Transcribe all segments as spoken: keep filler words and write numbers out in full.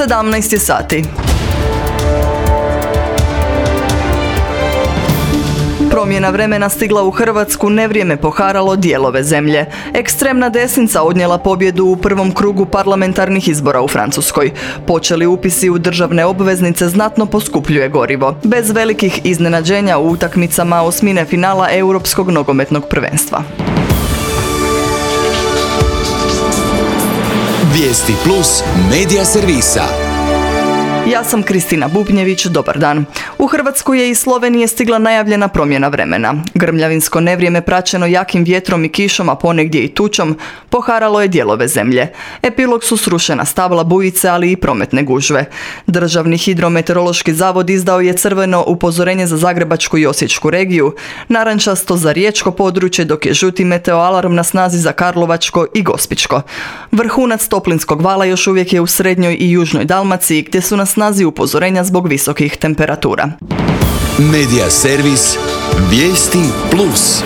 sedamnaest je sati. Promjena vremena stigla u Hrvatsku, nevrijeme poharalo dijelove zemlje. Ekstremna desnica odnijela pobjedu u prvom krugu parlamentarnih izbora u Francuskoj. Počeli upisi u državne obveznice znatno poskupljuje gorivo. Bez velikih iznenađenja u utakmicama osmine finala Europskog nogometnog prvenstva. Vijesti plus medija servisa. Ja sam Kristina Bubnjević, dobar dan. U Hrvatsku je iz Slovenije stigla najavljena promjena vremena. Grmljavinsko nevrijeme praćeno jakim vjetrom i kišom, a ponegdje i tučom, poharalo je dijelove zemlje. Epilog su srušena stabla, bujice, ali i prometne gužve. Državni hidrometeorološki zavod izdao je crveno upozorenje za Zagrebačku i Osječku regiju, narančasto za riječko područje, dok je žuti meteoalarm na snazi za Karlovačko i Gospićko. Vrhunac toplinskog vala još uvijek je u srednjoj i južnoj Dalmaciji, gdje su na snazi upozorenja zbog visokih temperatura. Medija servis Vijesti plus.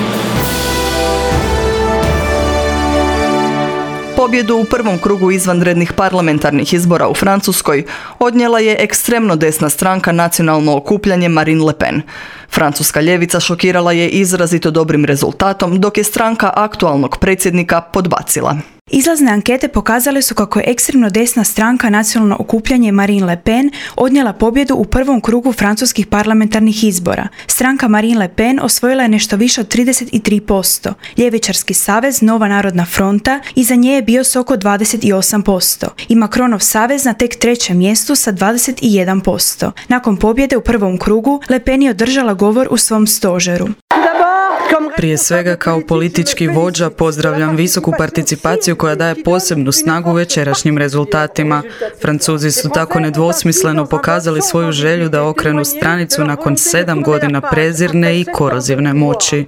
Pobjedu u prvom krugu izvanrednih parlamentarnih izbora u Francuskoj odnijela je ekstremno desna stranka Nacionalno okupljanje Marine Le Pen. Francuska ljevica šokirala je izrazito dobrim rezultatom, dok je stranka aktualnog predsjednika podbacila. Izlazne ankete pokazale su kako je ekstremno desna stranka Nacionalno okupljanje Marine Le Pen odnijela pobjedu u prvom krugu francuskih parlamentarnih izbora. Stranka Marine Le Pen osvojila je nešto više od trideset tri posto. Ljevičarski savez Nova narodna fronta iza nje je bio s oko dvadeset osam posto. I Macronov savez na tek trećem mjestu sa dvadeset jedan posto. Nakon pobjede u prvom krugu, Le Pen je održala govor u svom stožeru. Prije svega, kao politički vođa pozdravljam visoku participaciju koja daje posebnu snagu večerašnjim rezultatima. Francuzi su tako nedvosmisleno pokazali svoju želju da okrenu stranicu nakon sedam godina prezirne i korozivne moći.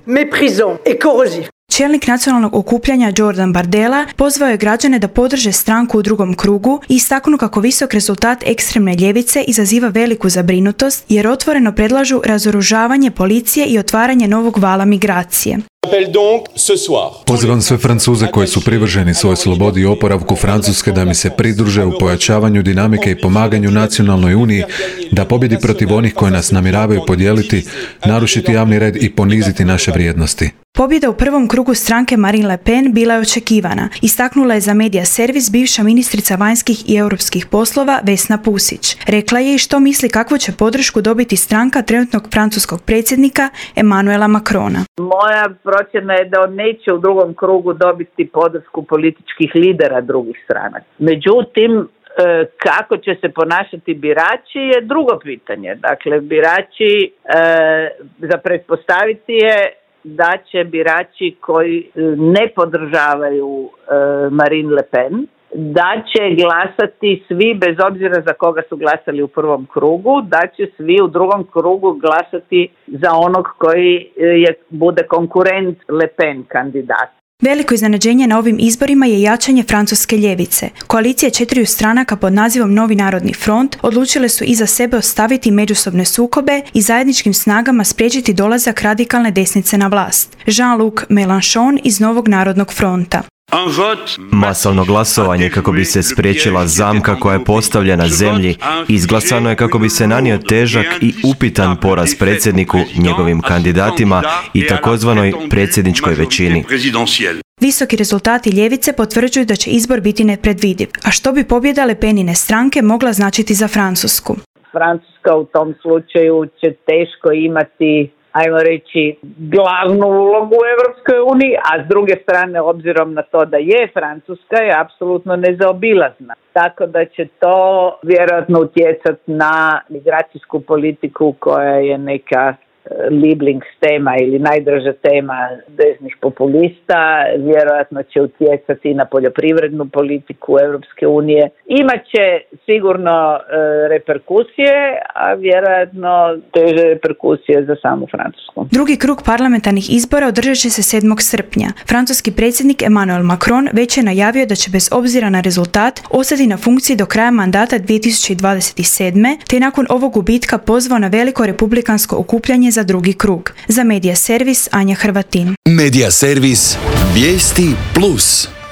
Čelnik nacionalnog okupljanja Jordan Bardella pozvao je građane da podrže stranku u drugom krugu i istaknuo kako visok rezultat ekstremne ljevice izaziva veliku zabrinutost jer otvoreno predlažu razoružavanje policije i otvaranje novog vala migracije. Pozivam sve Francuze koji su privrženi svojoj slobodi i oporavku Francuske da mi se pridruže u pojačavanju dinamike i pomaganju nacionalnoj uniji da pobjedi protiv onih koji nas namjeravaju podijeliti, narušiti javni red i poniziti naše vrijednosti. Pobjeda u prvom krugu stranke Marine Le Pen bila je očekivana, istaknula je za medija servis bivša ministrica vanjskih i europskih poslova Vesna Pusić. Rekla je i što misli kakvu će podršku dobiti stranka trenutnog francuskog predsjednika Emmanuela Macrona. Moja procjena je da on neće u drugom krugu dobiti podršku političkih lidera drugih strana. Međutim, kako će se ponašati birači je drugo pitanje. Dakle, birači, za pretpostaviti je da će birači koji ne podržavaju Marine Le Pen, da će glasati svi, bez obzira za koga su glasali u prvom krugu, da će svi u drugom krugu glasati za onog koji je, bude konkurent Le Pen kandidat. Veliko iznenađenje na ovim izborima je jačanje francuske ljevice. Koalicije četiriju stranaka pod nazivom Novi narodni front odlučile su iza sebe ostaviti međusobne sukobe i zajedničkim snagama spriječiti dolazak radikalne desnice na vlast. Jean-Luc Mélenchon iz Novog narodnog fronta. Masovno glasovanje kako bi se spriječila zamka koja je postavljena zemlji izglasano je kako bi se nanio težak i upitan poraz predsjedniku, njegovim kandidatima i takozvanoj predsjedničkoj većini. Visoki rezultati ljevice potvrđuju da će izbor biti nepredvidiv, a što bi pobjeda Le Penine stranke mogla značiti za Francusku? Francuska u tom slučaju će teško imati, ajmo reći, glavnu ulogu u Europskoj uniji, a s druge strane, obzirom na to da je Francuska, je apsolutno nezaobilazna. Tako da će to vjerojatno utjecati na migracijsku politiku koja je neka Lieblingstema ili najdraža tema desnih populista, vjerojatno će utjecati na poljoprivrednu politiku Europske unije. Imaće sigurno e, reperkusije, a vjerojatno teže reperkusije za samu Francusku. Drugi krug parlamentarnih izbora održat će se sedmog srpnja. Francuski predsjednik Emmanuel Macron već je najavio da će bez obzira na rezultat ostati na funkciji do kraja mandata dvije tisuće dvadeset sedme. te nakon ovog gubitka pozvao na veliko republikansko okupljanje za drugi krug. Za medija servis Anja Hrvatin. Medija servis Vijesti plus.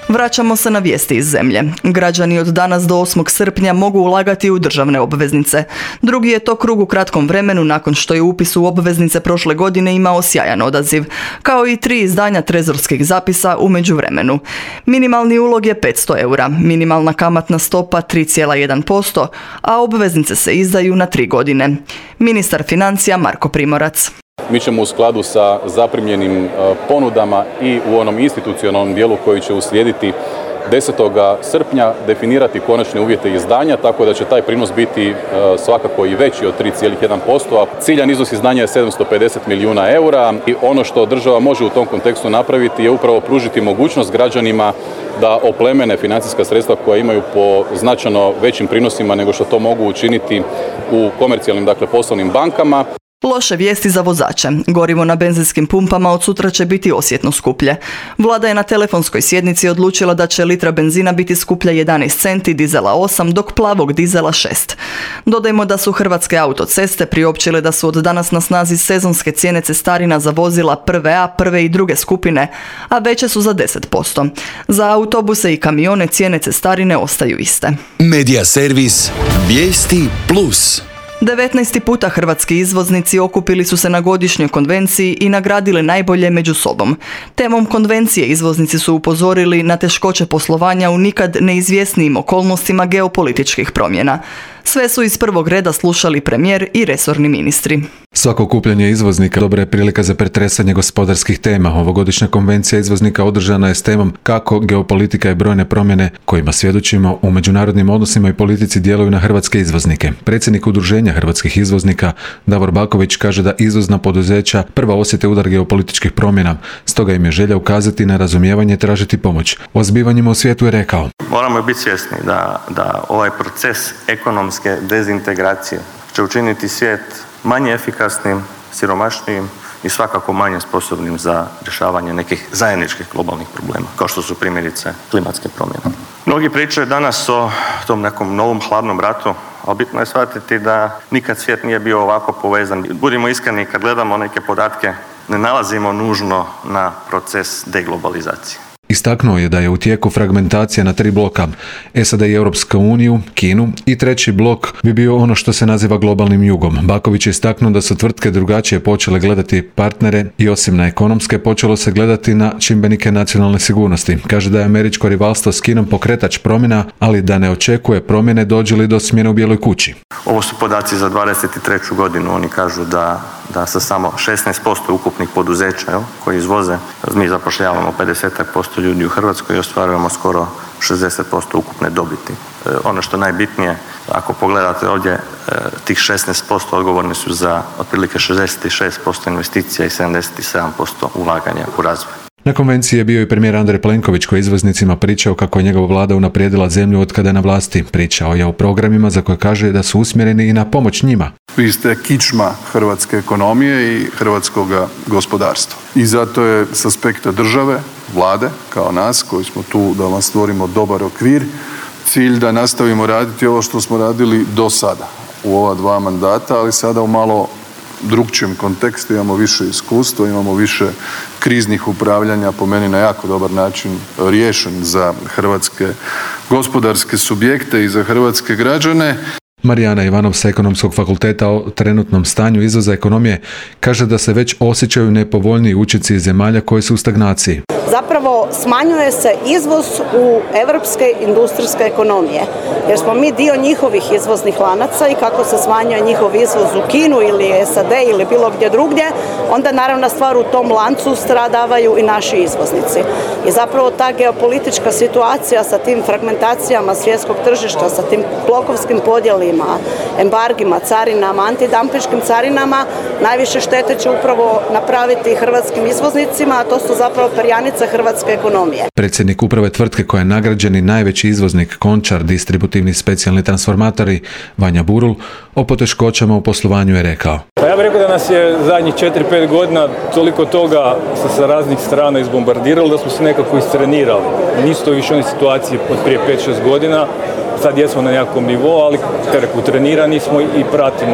Vraćamo se na vijesti iz zemlje. Građani od danas do osmog srpnja mogu ulagati u državne obveznice. Drugi je to krug u kratkom vremenu nakon što je upis u obveznice prošle godine imao sjajan odaziv, kao i tri izdanja trezorskih zapisa u međuvremenu. Minimalni ulog je petsto eura, minimalna kamatna stopa tri zarez jedan posto, a obveznice se izdaju na tri godine. Ministar financija Marko Primorac. Mi ćemo u skladu sa zaprimljenim ponudama i u onom institucionalnom dijelu koji će uslijediti desetog srpnja definirati konačne uvjete izdanja, tako da će taj prinos biti svakako i veći od tri zarez jedan posto, a ciljan iznos izdanja je sedamsto pedeset milijuna eura i ono što država može u tom kontekstu napraviti je upravo pružiti mogućnost građanima da oplemene financijska sredstva koja imaju po značajno većim prinosima nego što to mogu učiniti u komercijalnim, dakle poslovnim bankama. Loše vijesti za vozače. Gorivo na benzinskim pumpama od sutra će biti osjetno skuplje. Vlada je na telefonskoj sjednici odlučila da će litra benzina biti skuplja jedanaest centi, dizela osam, dok plavog dizela šest. Dodajmo da su Hrvatske autoceste priopćile da su od danas na snazi sezonske cijene cestarina za vozila prve A, prve i druge skupine, a veće su za deset posto. Za autobuse i kamione cijene cestarine ostaju iste. Medija servis Vijesti plus. devetnaesti puta hrvatski izvoznici okupili su se na godišnjoj konvenciji i nagradili najbolje među sobom. Temom konvencije izvoznici su upozorili na teškoće poslovanja u nikad neizvjesnijim okolnostima geopolitičkih promjena. Sve su iz prvog reda slušali premijer i resorni ministri. Svako okupljanje izvoznika dobra je prilika za pretresanje gospodarskih tema. Ovogodišnja konvencija izvoznika održana je s temom kako geopolitika i brojne promjene kojima svjedočimo u međunarodnim odnosima i politici djeluju na hrvatske izvoznike. Predsjednik Udruženja hrvatskih izvoznika Davor Baković kaže da izvozna poduzeća prva osjete udar geopolitičkih promjena, stoga im je želja ukazati na razumijevanje i tražiti pomoć. O zbivanjima u svijetu je rekao: Moramo biti svjesni da, da ovaj proces ekonomske dezintegracije će učiniti svijet manje efikasnim, siromašnijim i svakako manje sposobnim za rješavanje nekih zajedničkih globalnih problema, kao što su primjerice klimatske promjene. Mnogi pričaju danas o tom nekom novom hladnom ratu, ali bitno je shvatiti da nikad svijet nije bio ovako povezan. Budimo iskreni, kad gledamo neke podatke, ne nalazimo nužno na proces deglobalizacije. Istaknuo je da je u tijeku fragmentacija na tri bloka, S A D i Europsku uniju, Kinu, i treći blok bi bio ono što se naziva globalnim jugom. Baković je istaknuo da su tvrtke drugačije počele gledati partnere i osim na ekonomske počelo se gledati na čimbenike nacionalne sigurnosti. Kaže da je američko rivalstvo s Kinom pokretač promjena, ali da ne očekuje promjene dođe li do smjene u Bijeloj kući. Ovo su podaci za dvadeset treću godinu. Oni kažu da, da sa samo šesnaest posto ukupnih poduzeća jel, koji izvoze, mi zapošljavamo pedeset posto ljudi u Hrvatskoj i ostvarujemo skoro šezdeset posto ukupne dobiti. E, ono što je najbitnije, ako pogledate ovdje, e, tih šesnaest posto odgovorni su za otprilike šezdeset šest posto investicija i sedamdeset sedam posto ulaganja u razvoj. Na konvenciji je bio i premijer Andrej Plenković koji izvoznicima pričao kako je njegova vlada unaprijedila zemlju od kada je na vlasti. Pričao je o programima za koje kaže da su usmjereni i na pomoć njima. Vi ste kičma hrvatske ekonomije i hrvatskog gospodarstva. I zato je s aspekta države, vlade, kao nas koji smo tu da vam stvorimo dobar okvir, cilj da nastavimo raditi ovo što smo radili do sada u ova dva mandata, ali sada u malo drugčijem kontekstu, imamo više iskustva, imamo više kriznih upravljanja, po meni na jako dobar način riješen za hrvatske gospodarske subjekte i za hrvatske građane. Marijana Ivanov sa Ekonomskog fakulteta o trenutnom stanju izvoza ekonomije kaže da se već osjećaju nepovoljniji učinci zemalja koje su u stagnaciji. Zapravo smanjuje se izvoz u evropske industrijske ekonomije, jer smo mi dio njihovih izvoznih lanaca i kako se smanjuje njihov izvoz u Kinu ili S A D ili bilo gdje drugdje, onda naravno stvar u tom lancu stradavaju i naši izvoznici. I zapravo ta geopolitička situacija sa tim fragmentacijama svjetskog tržišta, sa tim blokovskim podjelima, embargima, carinama, antidampiškim carinama, najviše štete će upravo napraviti hrvatskim izvoznicima, a to su zapravo perjanice hrvatske ekonomije. Predsjednik uprave tvrtke koja je nagrađeni najveći izvoznik Končar, distributivni specijalni transformatori, Vanja Burul, o poteškoćama u poslovanju je rekao: Pa ja bih rekao da nas je zadnjih četiri pet godina toliko toga sa, sa raznih strana izbombardiralo da smo se nekako istrenirali. Nisu to više one situacije od prije pet šest godina, sad jesmo na nekakvom nivou, ali kako trenirani smo i pratimo to.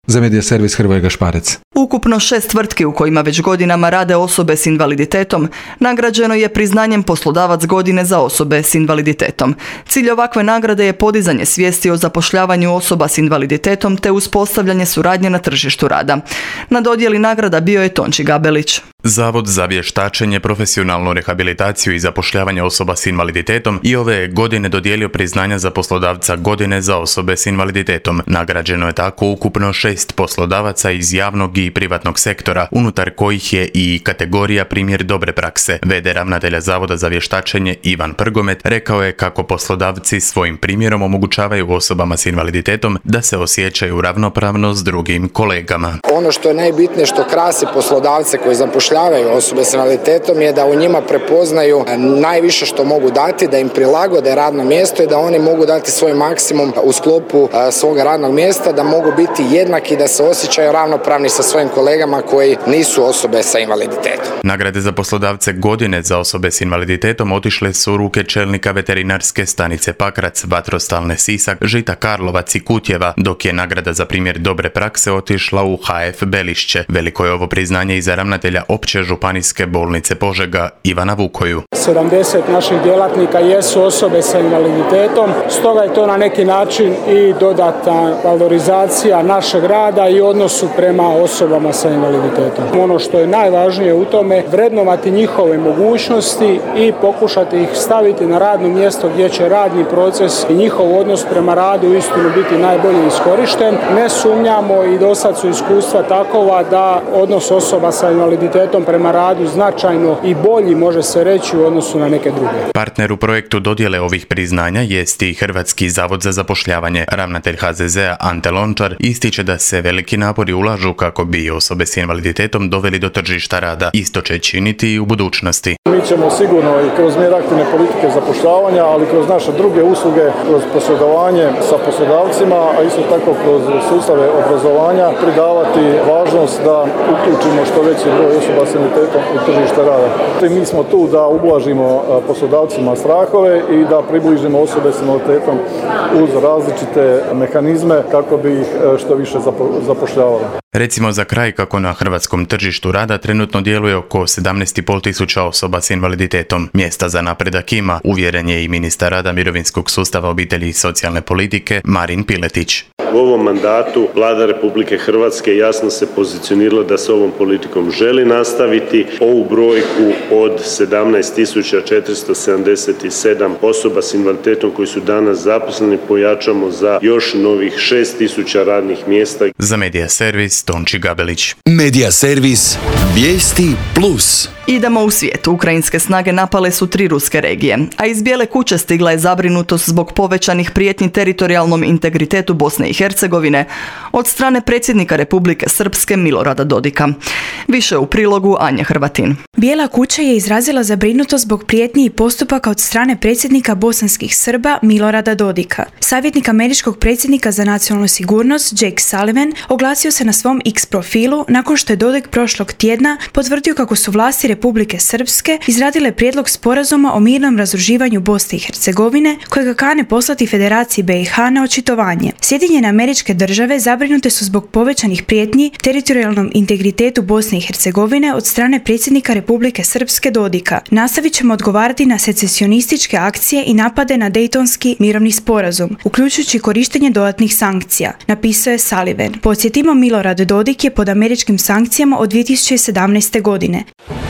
Za Medija servis Hrvoje Gašparec. Ukupno šest tvrtki u kojima već godinama rade osobe s invaliditetom nagrađeno je priznanjem Poslodavac godine za osobe s invaliditetom. Cilj ovakve nagrade je podizanje svijesti o zapošljavanju osoba s invaliditetom te uspostavljanje suradnje na tržištu rada. Na dodjeli nagrada bio je Tonči Gabelić. Zavod za vještačenje, profesionalnu rehabilitaciju i zapošljavanje osoba s invaliditetom i ove godine dodijelio priznanja za Poslodavca godine za osobe s invaliditetom. Nagrađeno je tako ukupno šest poslodavaca iz javnog i privatnog sektora, unutar kojih je i kategorija primjer dobre prakse. V D ravnatelja Zavoda za vještačenje Ivan Prgomet rekao je kako poslodavci svojim primjerom omogućavaju osobama s invaliditetom da se osjećaju ravnopravno s drugim kolegama. Ono što je najbitnije, što krasi poslodavce koji zapošljavaju osobe s invaliditetom, je da u njima prepoznaju najviše što mogu dati, da im prilagode radno mjesto i da oni mogu dati svoj maksimum u sklopu svoga radnog mjesta, da mogu biti jednaki, da se osjećaju ravnopravni sa svojim kolegama koji nisu osobe sa invaliditetom. Nagrade za poslodavce godine za osobe s invaliditetom otišle su u ruke čelnika veterinarske stanice Pakrac, Vatrostalne Sisak, Žita Karlovac i Kutjeva, dok je nagrada za primjer dobre prakse otišla u H F Belišće. Veliko je ovo priznanje i za ravnatelja Opće županijske bolnice Požega Ivana Vukoju. sedamdeset naših djelatnika jesu osobe sa invaliditetom, stoga je to na neki način i dodatna valorizacija našeg rada i odnosu prema osobama sa invaliditetom. Ono što je najvažnije u tome, vrednovati njihove mogućnosti i pokušati ih staviti na radno mjesto gdje će radni proces i njihov odnos prema radu uistinu biti najbolje iskorišten. Ne sumnjamo i dosad su iskustva takova da odnos osoba sa invaliditetom prema radu značajno i bolji, može se reći, u odnosu na neke druge. Partner u projektu dodjele ovih priznanja jest i Hrvatski zavod za zapošljavanje. Ravnatelj H Z Z-a Ante Lončar ističe da se veliki napori ulažu kako bi osobe s invaliditetom doveli do tržišta rada. Isto će činiti i u budućnosti. Mi ćemo sigurno i kroz mjere aktivne politike zapošljavanja, ali kroz naše druge usluge, kroz posredovanje sa poslodavcima, a isto tako kroz sustave obrazovanja pridavati važnost da uključimo što veći broj osoba s invaliditetom u tržište rada. Mi smo tu da ublažimo poslodavcima strahove i da približimo osobe s invaliditetom uz različite mehanizme kako bi ih što više zapošljavali. Recimo za kraj kako na hrvatskom tržištu rada trenutno djeluje oko sedamnaest i pol tisuća osoba s invaliditetom. Mjesta za napredak ima, uvjeren je i ministar rada, mirovinskog sustava, obitelji i socijalne politike Marin Piletić. U ovom mandatu Vlada Republike Hrvatske jasno se pozicionirala da se ovom politikom želi nastaviti. Ovu brojku od sedamnaest tisuća četiristo sedamdeset sedam osoba s invaliditetom koji su danas zaposleni pojačamo za još novih šest tisuća radnih mjesta. Za Medija servis Tonči Gabelić. Medija servis Vijesti plus. Idemo u svijet. Ukrajinske snage napale su tri ruske regije, a iz Bijele kuće stigla je zabrinutost zbog povećanih prijetnji teritorijalnom integritetu Bosne i Hercegovine od strane predsjednika Republike Srpske Milorada Dodika. Više u prilogu Anja Hrvatin. Bijela kuća je izrazila zabrinutost zbog prijetnji i postupaka od strane predsjednika bosanskih Srba Milorada Dodika. Savjetnik američkog predsjednika za nacionalnu sigurnost Jake Sullivan oglasio se na svom X profilu nakon što je Dodik prošlog tjedna potvrdio kako su vlasti Republike Srpske izradile prijedlog sporazuma o mirnom razdruživanju Bosne i Hercegovine kojega kane poslati Federaciji B i H na očitovanje. Sjedinjene Američke Države zabrinute su zbog povećanih prijetnji teritorijalnom integritetu Bosne i Hercegovine od strane predsjednika Republike Srpske Dodika. Nastavit ćemo odgovarati na secesionističke akcije i napade na Dejtonski mirovni sporazum, uključujući korištenje dodatnih sankcija, napisao je Sullivan. Podsjetimo, Milorad Dodik je pod američkim sankcijama od dvije tisuće sedamnaeste godine.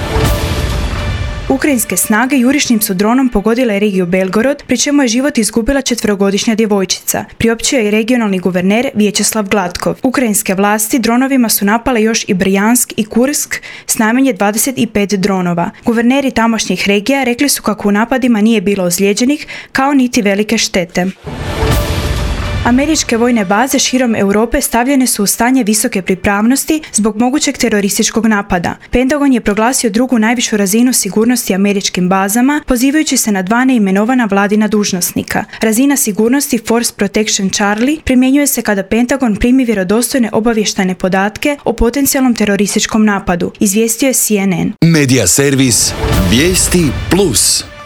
Ukrajinske snage jurišnim su dronom pogodile regiju Belgorod, pri čemu je život izgubila četverogodišnja djevojčica, priopćio je i regionalni guverner Vječeslav Glatkov. Ukrajinske vlasti dronovima su napale još i Brijansk i Kursk s najmanje dvadeset pet dronova. Guverneri tamošnjih regija rekli su kako u napadima nije bilo ozlijeđenih, kao niti velike štete. Američke vojne baze širom Europe stavljene su u stanje visoke pripravnosti zbog mogućeg terorističkog napada. Pentagon je proglasio drugu najvišu razinu sigurnosti američkim bazama, pozivajući se na dva neimenovana vladina dužnosnika. Razina sigurnosti Force Protection Charlie primjenjuje se kada Pentagon primi vjerodostojne obavještajne podatke o potencijalnom terorističkom napadu, izvijestio je C N N. Medija servis Vijesti plus.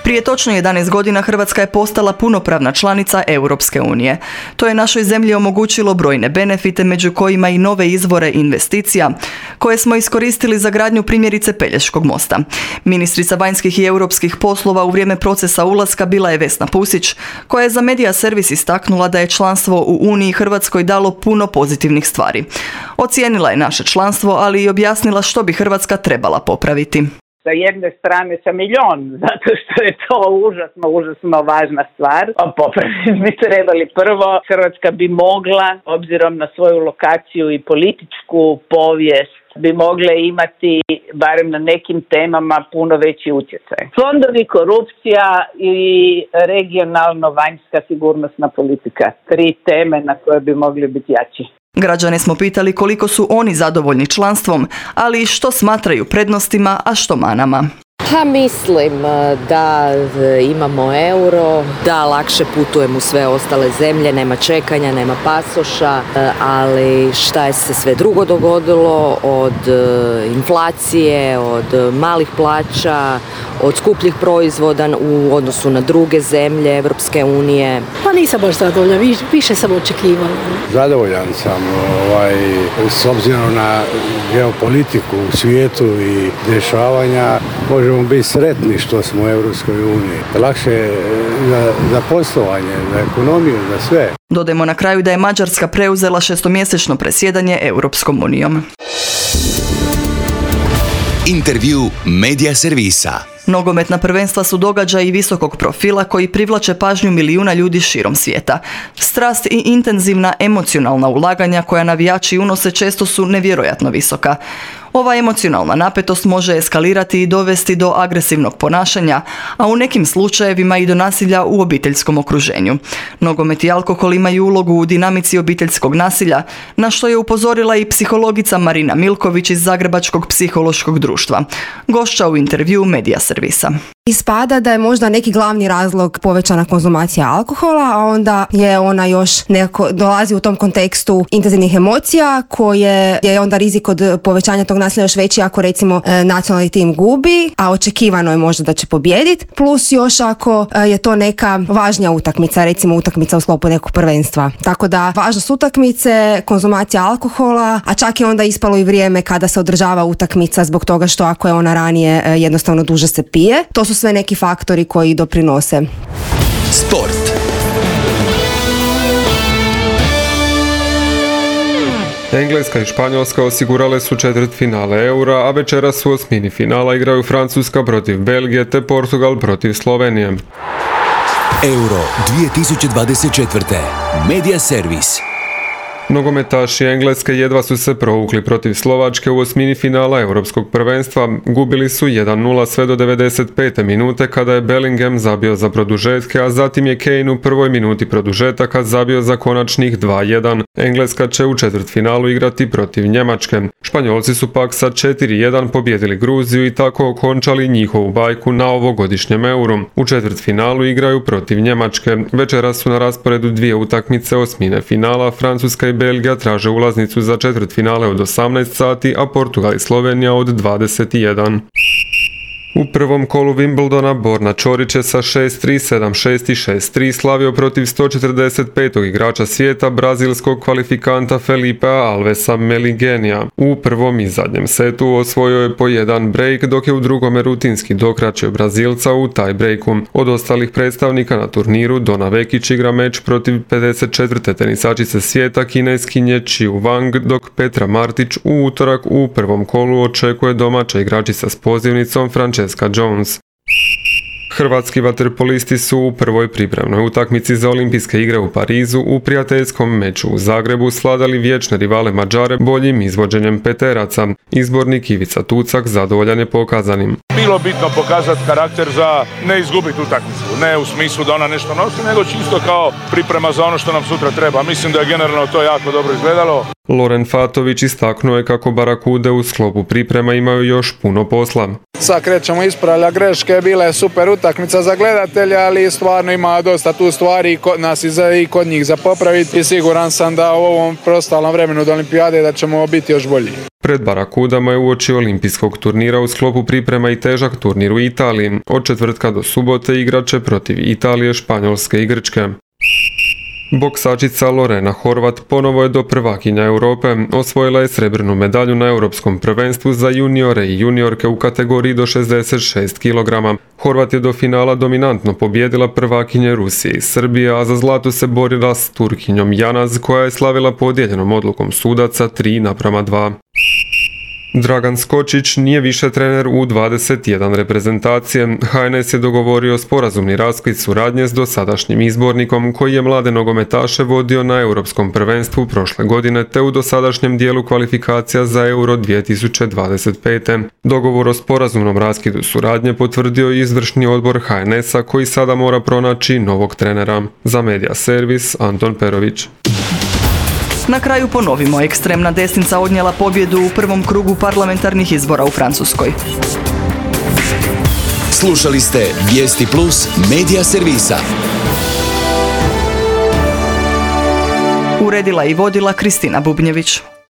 Prije točno jedanaest godina Hrvatska je postala punopravna članica Europske unije. To je našoj zemlji omogućilo brojne benefite, među kojima i nove izvore investicija, koje smo iskoristili za gradnju primjerice Pelješkog mosta. Ministrica vanjskih i europskih poslova u vrijeme procesa ulaska bila je Vesna Pusić, koja je za Media Servis istaknula da je članstvo u Uniji Hrvatskoj dalo puno pozitivnih stvari. Ocijenila je naše članstvo, ali i objasnila što bi Hrvatska trebala popraviti. Sa jedne strane sa milion, zato što je to užasno, užasno važna stvar. Popraviti bi trebali prvo. Hrvatska bi mogla, obzirom na svoju lokaciju i političku povijest, bi mogle imati, barem na nekim temama, puno veći utjecaj. Fondovi, korupcija i regionalno vanjska sigurnosna politika. Tri teme na koje bi mogli biti jači. Građane smo pitali koliko su oni zadovoljni članstvom, ali i što smatraju prednostima, a što manama. Pa mislim da imamo euro, da lakše putujem u sve ostale zemlje, nema čekanja, nema pasoša, ali šta je se sve drugo dogodilo, od inflacije, od malih plaća, od skupljih proizvoda u odnosu na druge zemlje Evropske unije. Pa nisam baš zadovoljna, više sam očekivala. Zadovoljan sam, ovaj, s obzirom na geopolitiku u svijetu i dešavanja, možemo biti sretni što smo u Europskoj uniji. Lakše je za, za poslovanje, za ekonomiju, za sve. Dodajmo na kraju da je Mađarska preuzela šestomjesečno presjedanje Europskom unijom. Intervju Media Servisa. Nogometna prvenstva su događaji visokog profila koji privlače pažnju milijuna ljudi širom svijeta. Strast i intenzivna emocionalna ulaganja koja navijači unose često su nevjerojatno visoka. Ova emocionalna napetost može eskalirati i dovesti do agresivnog ponašanja, a u nekim slučajevima i do nasilja u obiteljskom okruženju. Nogomet i alkohol imaju ulogu u dinamici obiteljskog nasilja, na što je upozorila i psihologica Marina Milković iz Zagrebačkog psihološkog društva, gošća u intervju Media Servisa. Ispada da je možda neki glavni razlog povećana konzumacija alkohola, a onda je ona još nekako dolazi u tom kontekstu intenzivnih emocija koje je onda rizik od povećanja tog nasilja još veći ako recimo nacionalni tim gubi, a očekivano je možda da će pobijediti, plus još ako je to neka važnija utakmica, recimo utakmica u sklopu nekog prvenstva. Tako da važnost utakmice, konzumacija alkohola, a čak je onda ispalo i vrijeme kada se održava utakmica zbog toga što ako je ona ranije jednostavno duže se pije. To su sve neki faktori koji doprinose. Sport. Engleska i Španjolska osigurale su četvrtfinale Eura, a večeras su osmini finala igraju Francuska protiv Belgije te Portugal protiv Slovenije. Euro dvije tisuće dvadeset četvrte. Media Servis. Nogometaši Engleske jedva su se provukli protiv Slovačke u osmini finala Europskog prvenstva. Gubili su jedan nula sve do devedeset pete minute kada je Bellingham zabio za produžetke, a zatim je Kane u prvoj minuti produžetaka zabio za konačnih dva jedan. Engleska će u četvrtfinalu igrati protiv Njemačke. Španjolci su pak sa četiri jedan pobjedili Gruziju i tako okončali njihovu bajku na ovogodišnjem Euru. U četvrtfinalu igraju protiv Njemačke. Večeras su na rasporedu dvije utakmice osmine finala. Francuska i Belgija traže ulaznicu za četvrtfinale od osamnaest sati, a Portugal i Slovenija od dvadeset jedan. U prvom kolu Wimbledona Borna Ćorić je sa šest tri, sedam šest i šest tri slavio protiv sto četrdeset petog igrača svijeta, brazilskog kvalifikanta Felipea Alvesa Meligenija. U prvom i zadnjem setu osvojio je po jedan break, dok je u drugome rutinski dokraćio Brazilca u taj breaku. Od ostalih predstavnika na turniru Dona Vekić igra meč protiv pedeset četvrte tenisačice svijeta Kineskinje Qiu Wang, dok Petra Martić u utorak u prvom kolu očekuje domaća igračica s pozivnicom Francesca Jones. Hrvatski vaterpolisti su u prvoj pripremnoj utakmici za olimpijske igre u Parizu u prijateljskom meču u Zagrebu svladali vječne rivale Mađare boljim izvođenjem peteraca. Izbornik Ivica Tucak zadovoljan je pokazanim. Bilo bitno pokazati karakter za ne izgubiti utakmicu, ne u smislu da ona nešto nosi, nego čisto kao priprema za ono što nam sutra treba. Mislim da je generalno to jako dobro izgledalo. Loren Fatović istaknuo je kako Barakude u sklopu priprema imaju još puno posla. Sad krećemo ispravlja greške, bila je super utakmica za gledatelja, ali stvarno ima dosta tu stvari i kod nas i, za, i kod njih za popraviti i siguran sam da u ovom prostalnom vremenu do olimpijade da ćemo biti još bolji. Pred Barakudama je uoči olimpijskog turnira u sklopu priprema i težak turnir u Italiji. Od četvrtka do subote igraće protiv Italije, Španjolske i Grčke. Boksačica Lorena Horvat ponovo je do prvakinja Europe. Osvojila je srebrnu medalju na Europskom prvenstvu za juniore i juniorke u kategoriji do šezdeset šest kilograma. Horvat je do finala dominantno pobjedila prvakinje Rusije i Srbije, a za zlato se borila s Turkinjom Janaz, koja je slavila podijeljenom odlukom sudaca tri naprama dva. Dragan Skočić nije više trener u dvadeset jedan reprezentacije. H N S je dogovorio sporazumni raskid suradnje s dosadašnjim izbornikom koji je mlade nogometaše vodio na Europskom prvenstvu prošle godine te u dosadašnjem dijelu kvalifikacija za Euro dvije tisuće dvadeset pet. Dogovor o sporazumnom raskidu suradnje potvrdio je izvršni odbor H N S-a koji sada mora pronaći novog trenera. Za Media Servis, Anton Perović. Na kraju ponovimo, ekstremna desnica odnijela pobjedu u prvom krugu parlamentarnih izbora u Francuskoj. Slušali ste Vijesti Plus Media Servisa. Uredila i vodila Kristina Bubnjević.